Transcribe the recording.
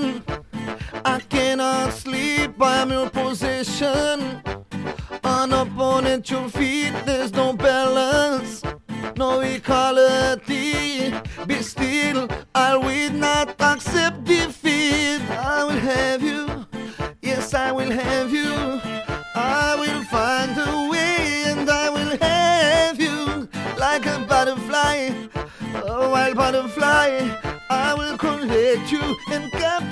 position. I cannot sleep, I'm your possession. On upon at your feet, there's no balance, no equality. Be still, I will not accept defeat. I will have you, yes, I will have you. I will find a way and I will have you. Like a butterfly, a wild butterfly, I will collect you and capture